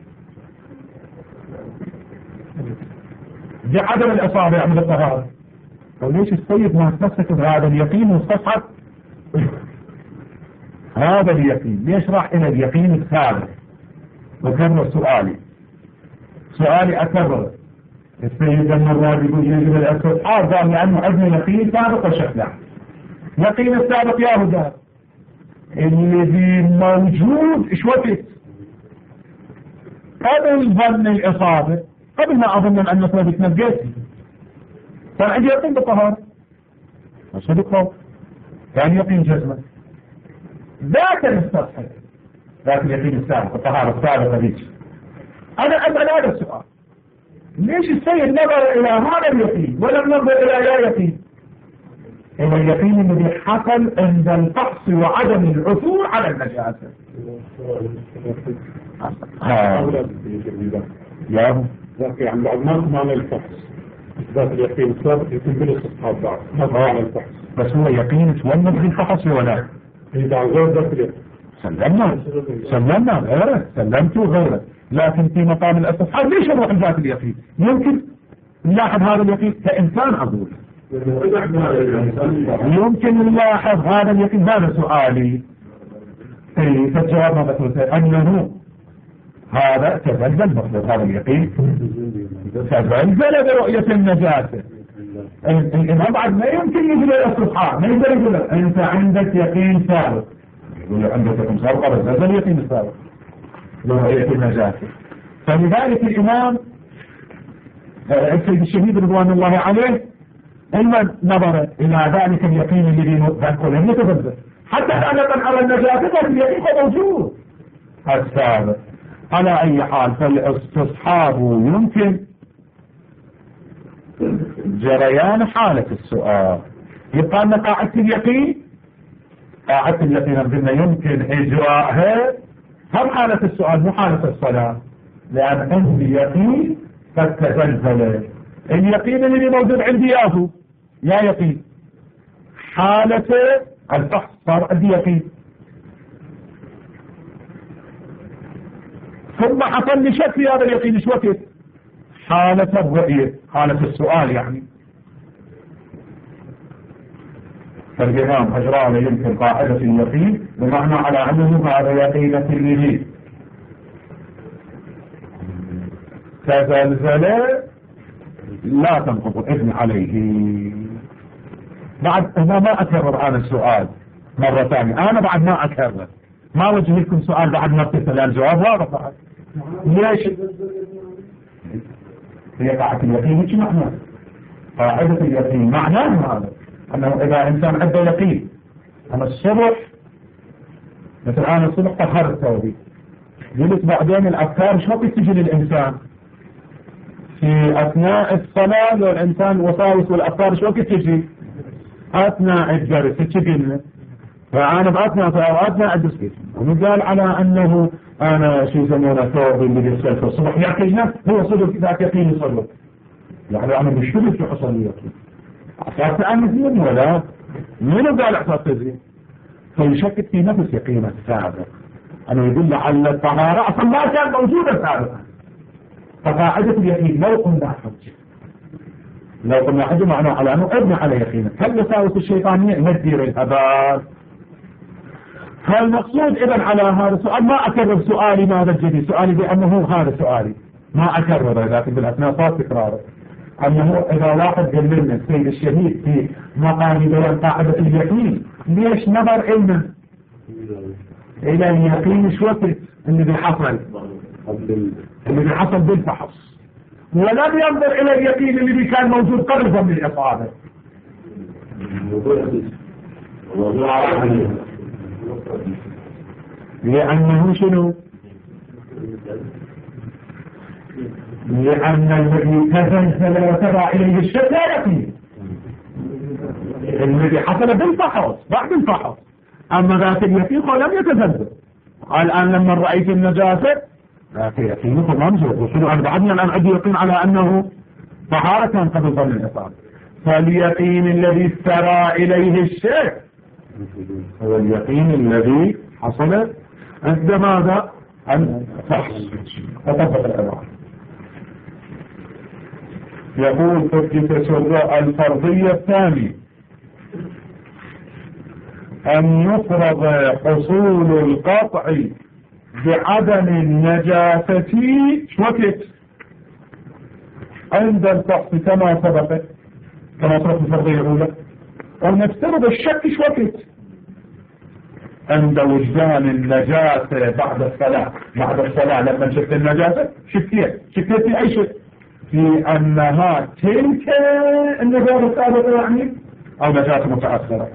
بعدم الإصابة يعمل الطهارة. وليش السيد ما تمسك بهذا اليقين واستصحب هذا اليقين؟ ليش راح إلى اليقين السابق؟ وكرر سؤالي سؤالي أكرر. السيد المراد يقول يجب الاستصحاب قال لأنه عندنا يقين سابق وشك لا. يقين السابق يا هدى الذي موجود ايش وقت قبل ظن الإصابة، قبل ما أظن أن نفسي تنجيت كان عندي يقين بالطهارة صدقه، كان يقين جزمة ذاك المستصحب، ذاك اليقين السابق الطهارة السابقة ذيك. أنا أسأل هذا السؤال، ليش السيد نظر إلى هذا اليقين ولم ينظر إلى لا يقين؟ هو اليقين الذي حصل عند الفحص وعدم العثور على النجاسة. يا ذاك يعني بعد ما معنى الفحص ذاك اليقين السابق يكون بالاستصحاب بعد ما معنى الفحص، بس هو يقين تولد بالفحص ولا إذا غير ذاك اليقين سلمنا سلمنا غيره سلمته غيره، لكن في مقام الاستصحاب ليش نروح ذات اليقين؟ يمكن نلاحظ هذا اليقين كإنسان أقول، يمكن نلاحظ هذا اليقين. هذا سؤالي اي فالجواب ما بتقول أنه هذا تزلزل مخلص هذا اليقين تزلزل برؤية النجاسة. الإمام بعد ما يمكن يجب الاستصحاب، ما يقدر يقول أنت عندك يقين سابق، يقول عندك يقين سابق بس هذا اليقين السابق برؤية النجاسة. فلذلك الإمام السيد الشهيد رضوان الله عليه إما نظر إلى ذلك اليقين الذي نذكر لم يتبدل حتى أنا على النجاسة اليقين موجود السابق. على أي حال فالاستصحاب يمكن جريان حالة السؤال. يبقى أن قاعدة اليقين قاعدة اليقين قلنا يمكن إجراءها هم حالة السؤال مو حالة الصلاة، لأن عندي يقين قد تزلزل. اليقين اللي موجود عندي ياهو يا يقين حالة الفحص صار عندي يقين، ثم حصل لي شك في هذا اليقين ايش وقت؟ حالة الرؤية، حالة السؤال يعني. فالإمام أجرانا يمكن قاعدة اليقين بمعنى على أنه هذا يقين اللي تزلزل لا تنقض الإذن عليه. بعد أنا ما أكرر أنا السؤال مرة ثانية، أنا بعد ما أكرر ما وجه لكم سؤال بعد ما ابتسل الجواب واضح بعد. ليش؟ هي قاعدة اليقين مش معنى قاعدة اليقين معناه هذا أنه إذا إنسان عنده يقين أنا الصبح مثل أنا الصبح طهرت ثوبي، قلت بعدين الأفكار شو بتجي للإنسان في أثناء الصلاة؟ لو الإنسان وساوس والأفكار شو بتجي أثناء الجلسة تجينا، فأنا بأثناء فأثناء الجلسة وقال على أنه أنا شو يسمونه ثوبي اللي يسأل في الصبح يقينا هو صدق ذاك يقين صدق، يعني أنا مشترك في حصل يقين أساس أنا زين ولا منو قال أساس زين؟ فيشكك في نفس يقينه السابق أنا يدل على الطهارة أصلا ما كان موجودة سابقا. فقاعدة اليقين لو قلنا حجة لو قلنا حجة معناه على أنه ابنى على يقينه هل وساوس الشيطانية ندير الهبال. فالمقصود إذن على هذا السؤال ما أكرر سؤالي ماذا الجديد، سؤالي بأنه هذا سؤالي ما أكرره، لكن بالأثناء صار تكراره أنه إذا واحد قال لنا السيد الشهيد في مقام بيان قاعدة اليقين ليش نظر إلنا إلى اليقين شو وقت اللي حصل اللي حصل بالفحص، ولم ينظر إلى اليقين اللي كان موجود قبل ضمن الإصابة. لأنه شنو؟ لأن الذي تزلزل وتبع إليه الشك لا يقين الذي حصل بالفحص بعد الفحص، أما ذات اليقين لم يتزلزل. الآن لما رأيت النجاسة ذات اليقين فمنظر وشنو أنا بعدني الآن عندي يقين على أنه طهارة قبل ضمن الإصابة. فاليقين الذي سرى إليه الشك هو اليقين الذي حصل عند ماذا؟ عند فحص وطبق الأمر. يقول في الفرضية الثانية أن يفرض حصول القطع بعدم النجاسة وقت عند الفحص كما سبق كما سبق الفرضية الأولى ونفترض الشك شو وقت عند وجدان النجاسة بعد الصلاة. بعد الصلاة لما شفت النجاسة شكيت شكيت في أي شيء في أنها تلك النجاسة السابقة يعني أو نجاسة متأخرة.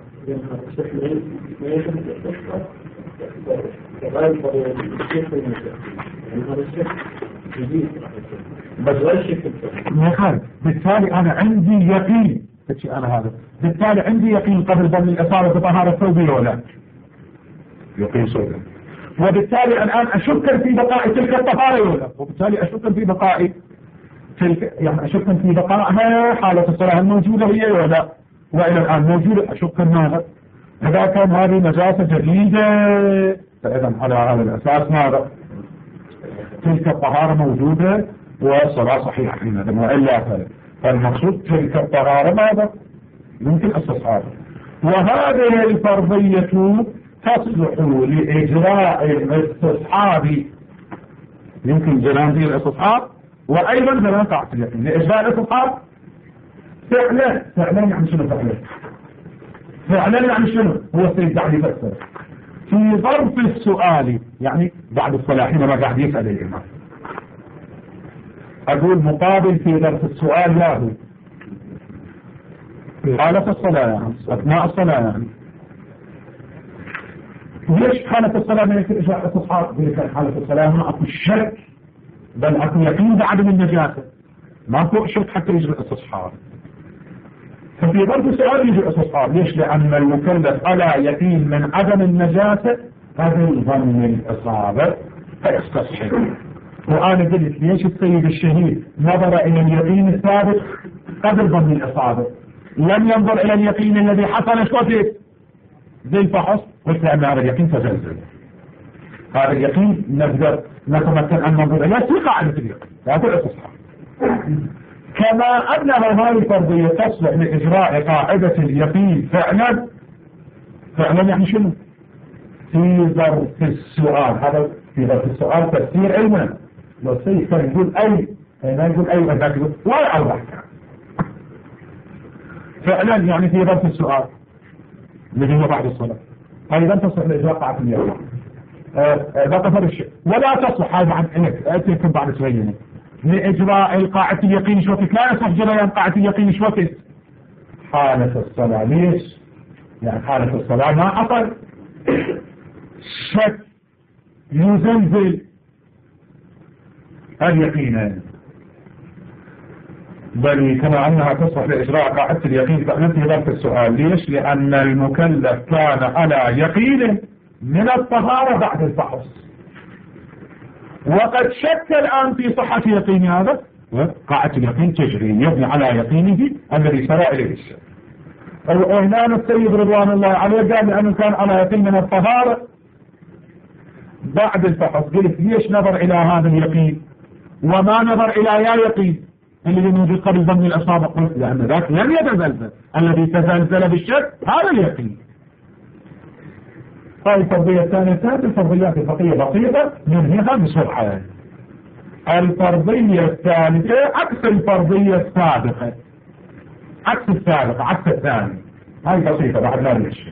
بس ما يخالف. بالتالي أنا عندي يقين أنا هذا بالتالي عندي يقين قبل ظن الإصابة بطهارة ثوبية ولا يقين صوبية، وبالتالي الآن أشك في بقاء تلك الطهارة ولا، وبالتالي أشك في بقاء تلك يعني أشك في بقائها حالة الصلاة الموجودة هي ولا، وإلى الآن موجودة. أشك ماذا إذا كان هذه نجاسة جديدة، فإذا على هذا الأساس ماذا تلك الطهارة موجودة والصلاة صحيحة حينئذ، وإلا فالمقصود تلك الطهارة ماذا يمكن استصحابها. وهذه الفرضية تصلح لإجراء الاستصحاب، يمكن جنازي الاستصحاب وأيضا جنازة طاعة اليقين لإجراء الاستصحاب. فعلا فعلا يعني شنو فعلا فعلا يعني شنو هو السيد قاعد يفسر في ظرف السؤال يعني بعد الصلاة حينما قاعد يسأل الإمام. أقول مقابل في ظرف السؤال لا هو حالة الصلاة يعني أثناء الصلاة يعني ليش حالة الصلاة ما يمكن إجراء الاستصحاب؟ ذلك حالة الصلاة ما أكو شك بل أكو يقين بعدم النجاسة، ما أكو شك حتى يجري الاستصحاب. ففي ظرف السؤال يجري الاستصحاب. ليش؟ لأن المكلف على يقين من عدم النجاسة قبل ظن الإصابة فيستصحب. وأنا قلت ليش السيد الشهيد نظر إلى اليقين السابق قبل ظن الإصابة، لم ينظر إلى اليقين الذي حصل شوفه زي الفحص. قلت لأن هذا اليقين تزلزل، هذا اليقين نقدر نتمكن أن ننظر إلى في قاعدة اليقين لا الاستصحاب. كما أنه هذه الفرضية تصلح لإجراء قاعدة اليقين فعلا. فعلا يعني شنو؟ في ظرف السؤال. هذا في ظرف السؤال تفسير علما. لو سيد كان يقول أي ما يقول أي وذاك يقول ولا أوضح. فعلا يعني في ظرف السؤال الذي هو بعد الصلاة أيضا تصلح لإجراء قاعدة اليقين. لا تفر الشيء ولا تصلح هذا عن إنك أتيكم بعد شوية لإجراء القاعدة اليقين شو وقت. لا يصح جريان قاعدة اليقين شو وقت حالة الصلاة. ليش؟ يعني حالة الصلاة ما حصل شك يزلزل اليقين، بل كما أنها تصلح لإجراء قاعدة اليقين فأنت ظرف السؤال. ليش؟ لأن المكلف كان على يقين من الطهارة بعد الفحص، وقد شك الآن في صحة يقين هذا، قاعدة اليقين تجري يبني على يقينه الذي سرى إليه الشك. هنا السيد رضوان الله عليه قال لأنه كان على يقين من الطهارة بعد الفحص. قلت ليش نظر إلى هذا اليقين وما نظر إلى يا يقين اللي موجود قبل ضمن الأصابع؟ قلت لأن ذاك لم يتزلزل، الذي تزلزل بالشك هذا اليقين. هذه الفرضية الثانية ثالث الفرضيات الفقهية بسيطة ننهيها بسرعة. الفرضية الثالثة عكس الفرضية السابقة، عكس السابقة عكس الثاني. هاي بسيطة بعد لا نمشي.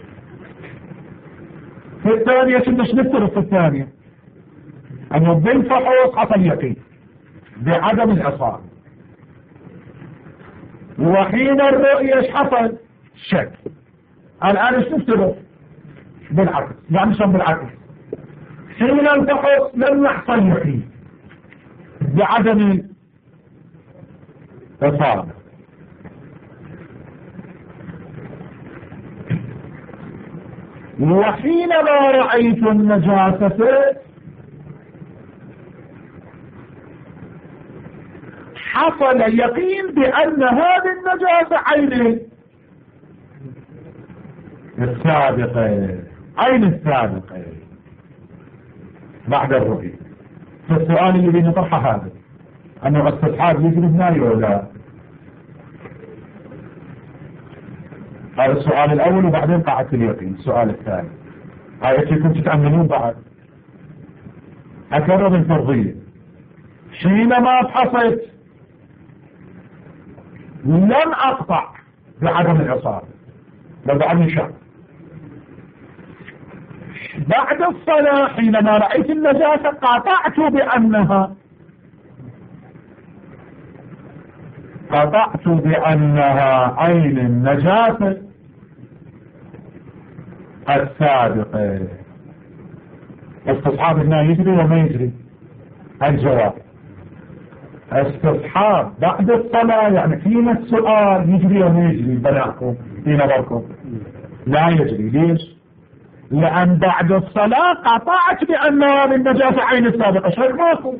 في الثانية كنتش نفترض في الثانية أنه بالفحوص حصل يقين بعدم الإصابة، وحين الرؤية ايش حصل؟ شك. الآن ايش نفترض؟ بالعكس. يعني شو بالعكس؟ حين الفحص لم يحصل يقين بعدم الإصابة، وحينما رأيت النجاسة حصل يقين بأن هذه النجاسة عين السابقة، عين السابقة بعد الرؤية. فالسؤال الذي نطرحه هذا أنه الاستصحاب يجري هنا ولا؟ هذا السؤال الأول وبعدين قاعدة اليقين. السؤال الثاني هاي كنتم تتأملون بعد. أكرر الفرضية حينما فحصت لم أقطع بعدم الإصابة، بدعني شك. بعد الصلاة حينما رأيت النجاسة قطعت بأنها قطعت بأنها عين النجاسة السابقة. استصحاب هنا يجري وما يجري؟ الجواب استصحاب بعد الصلاة يعني حين السؤال يجري وما يجري بناءكم في نظركم؟ لا يجري. ليش؟ لأن بعد الصلاة قطعت بأنها من نجاسة عين السابقة. شيء ماكو،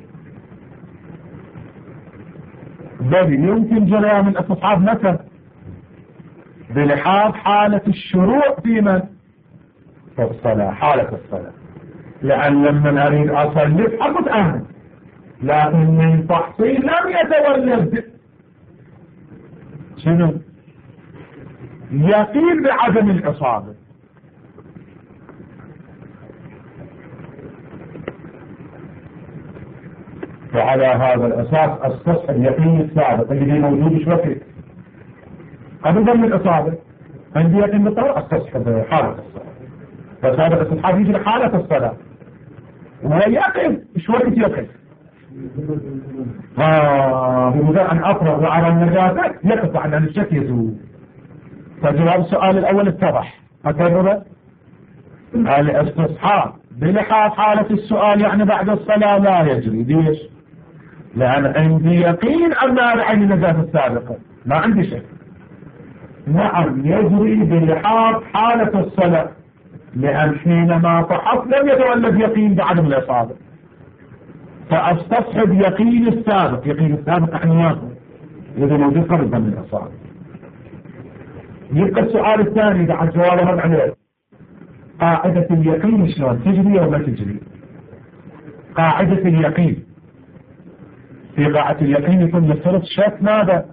بل يمكن جريان الاستصحاب متى؟ بلحاظ حالة الشروع في من؟ في الصلاة، حالة الصلاة. لأن لما أريد أصلي أقول أنا، لكن من تحصيل لم يتولد شنو؟ يقين بعدم الإصابة. وعلى هذا الأساس استصحب اليقين السابق اللي موجود مش وقت قبل ضمن الإصابة. عندي يقين بالطبع استصحب حالة الصلاة، بس هذا الاستصحاب يجي لحالة الصلاة ويقف. ايش وقت يقف؟ اه بمجرد ان افرغ على النجاسة يقف عن الشك يزول. فجواب السؤال الاول اتضح. اكرره. الاستصحاب بلحاظ حالة السؤال يعني بعد الصلاة لا يجري. ليش؟ لأن عندي يقين أن هذا عين النجاسة السابقة، ما عندي شك. نعم يجري بلحاظ حالة الصلاة، لأن حينما فحص لم يتولد يقين بعدم الإصابة، فأستصحب يقين السابق. يقين السابق أحيانا إذا موجود قبل ضمن الإصابة. يبقى السؤال الثاني بعد جوابه عليه، قاعدة اليقين شلون تجري أو ما تجري؟ قاعدة اليقين، في قاعدة اليقين يكون يفترض شك ماذا؟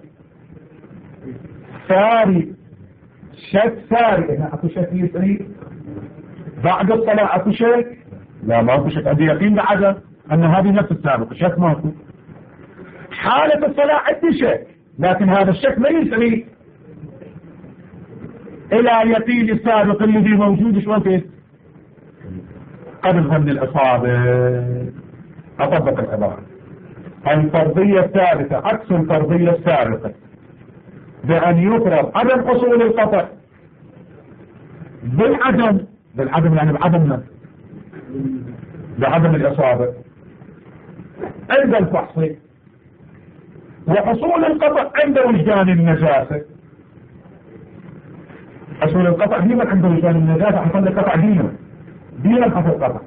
ساري. شك ساري. هنا أكو شك يسري بعد الصلاة؟ أكو شك؟ لا ما أكو شك. عندي يقين بعد أن هذه نفس السابق. شك ما أكو. حالة الصلاة عندي شك، لكن هذا الشك ما يسري إلى يقين السابق الذي موجود شو وقت قبل ضمن الإصابة. أطبق العبارة. الفرضية الثالثة عكس الفرضية السابقة بأن يفرض عدم حصول القطع بالعدم. بالعدم يعني بعدم بعدم الإصابة عند الفحص، وحصول القطع عند وجدان النجاسة. حصول القطع ديما عند وجدان النجاسة. حصل القطع ديما ديما حصل القطع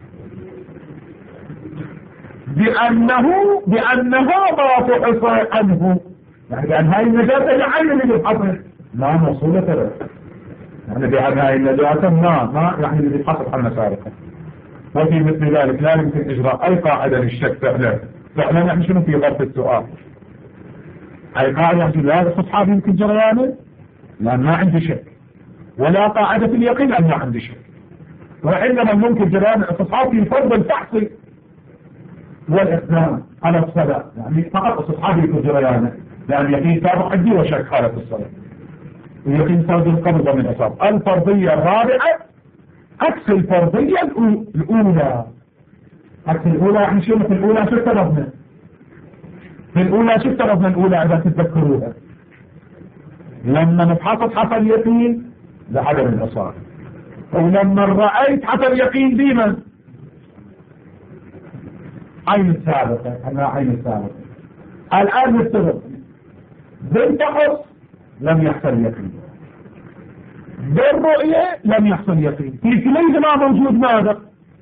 بأنه بأنه ما فحص عنه، يعني بأن هاي النجاسة لعين اللي بتحصل ما موصولة له، يعني بأن هاي النجاسة ما ما يعني اللي بتحصل عنها سابقا. وفي مثل ذلك لا يمكن إجراء أي قاعدة للشك فعلا. فعلا يعني شنو في ضبط السؤال؟ أي قاعدة يعني لا الاستصحاب يمكن جريانه لأن ما عندي شك، ولا قاعدة اليقين لأن ما عندي شك. وإنما ممكن جريان الاستصحاب في فرض الفحص والإقدام على الصلاة، يعني فقط استصحاب يكون جريانه لأن يقين سابق عندي وشك حالة الصلاة، ويقين فرض القبض من أصاب. الفرضية الرابعة عكس الفرضية الأولى. عكس الأولى يعني شنو؟ في الأولى شو افترضنا؟ في الأولى شو افترضنا الأولى إذا تتذكروها؟ لما نفحصت حصل يقين لعدم الإصابة، ولما رأيت حصل يقين ديما عين السابقة. أنا عين السابقة الآن نفترض بالفحص لم يحصل يقين، بالرؤية لم يحصل يقين، في كليهما موجود ماذا؟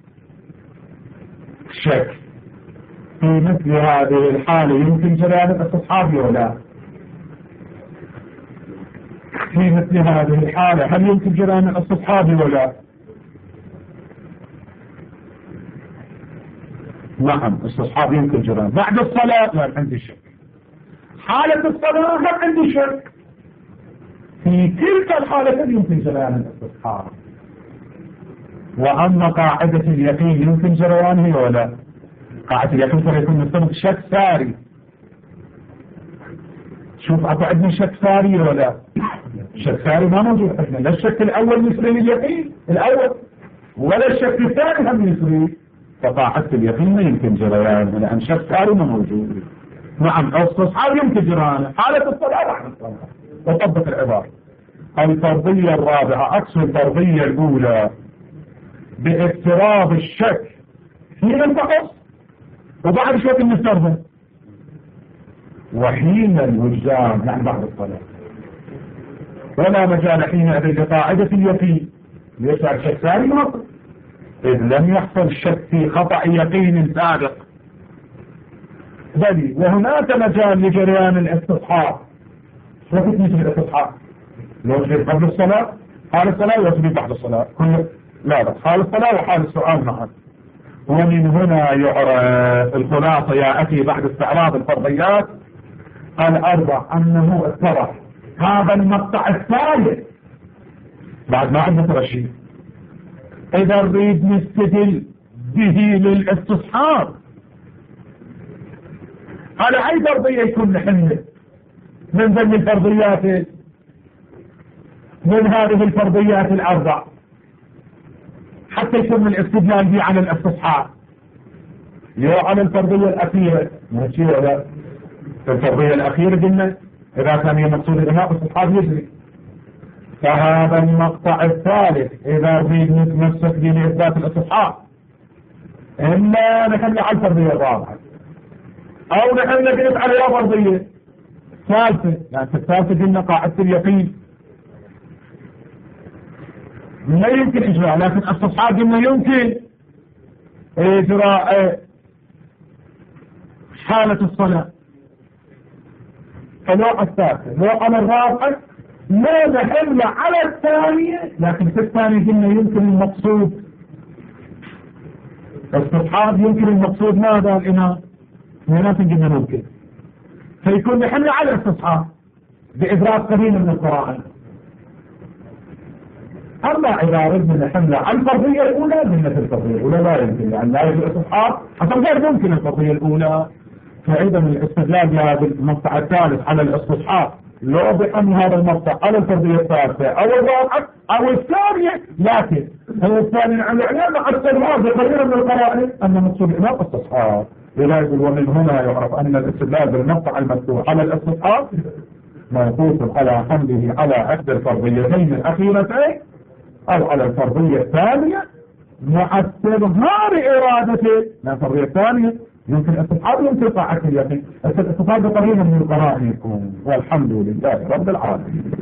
شك. في مثل هذه الحالة يمكن جريان الاستصحاب ولا؟ في مثل هذه الحالة هل يمكن جريان الاستصحاب ولا؟ نعم استصحاب يمكن جريان. بعد الصلاة لا عندي شك. حالة الصلاة لا عندي شك. في تلك الحالة يمكن جريان الاستصحاب. وأما قاعدة اليقين يمكن جريانه ولا؟ قاعدة اليقين فيكون مفترض شك ساري. شوف أكو عندنا شك ساري ولا؟ الشك الثاني ما موجود. احنا لا الشك الاول يسري اليقين الاول ولا الشك الثاني هم يسري، فطاعة اليقين ما يمكن جريانه لان الشك الثاني ما موجود. نعم استصحاب يمكن جريانه حالة الصلاة بعد الصلاة. وطبق العبارة. الفرضية الرابعة عكس الفرضية الاولى بافتراض الشك حين الفحص وبعد شوية المسترضى وحين الوجدان يعني بعد الصلاة، ولا مجال حينئذ لقاعدة اليقين ليسأل الشك ثاني مصر إذ لم يحصل الشك في خطأ يقين سابق، بل وهناك مجال لجريان الاستصحاب. وقت مثل الاستصحاب لو يجري قبل الصلاة حال الصلاة ويجري بعد الصلاة كل لا لا حال الصلاة وحال السؤال معا. ومن هنا يعرف الخلاصة يا أخي بعد استعراض الفرضيات الأربع أنه اتضح هذا المقطع الثالث بعد ما عندنا ترشيح إذا نريد نستدل به للاستصحاب على أي فرضية يكون نحن من ضمن الفرضيات من هذه الفرضيات الأربع حتى يكون الاستدلال به على الاستصحاب يو على الفرضية الأخيرة ماشي ولا في الفرضية الأخيرة قلنا إذا كان هي مقصود إنهاء الاستصحاب يجري. فهذا المقطع الثالث إذا نريد نتمسك به لإثبات الاستصحاب إلا نحن على الفرضية الرابعة أو نحن نجلس على فرضية ثالثة يعني في الثالثة قلنا قاعدة اليقين لا يمكن إجراء لكن الاستصحاب قلنا يمكن إجراء حالة الصلاة. فلو الثالثة لو على الرابعة لا نحل على الثانية لكن في الثانية قلنا يمكن المقصود الاستصحاب يمكن المقصود ماذا الإناث هنا قلنا ممكن فيكون نحل على الاستصحاب بإدراك قليل من القراءة. أما إذا أردنا نحمل على الفرضية الأولى قلنا في الفرضية الأولى لا يمكن لأن لا يجب الاستصحاب حتى غير ممكن الفرضية الأولى. فإذا الاستدلال بهذا المقطع الثالث على الاستصحاب لو بأن هذا المقطع على الفرضية الثالثة أو الرابعة أو الثانية لكن هو الثاني عن الإعلام أكثر هذا قليلا من القرائن أن مقصود الإمام استصحاب. لذلك ومن هنا يعرف أن الاستدلال بالمقطع المفتوح على الاستصحاب موقوف على حمله على إحدى الفرضيتين الأخيرتين أو على الفرضية الثانية مع استظهار إرادته. لأن الفرضية الثانية يمكن الاستصحاب يمكن طاعة اليقين، الاستصحاب قليلا من القرائن يكون. والحمد لله رب العالمين.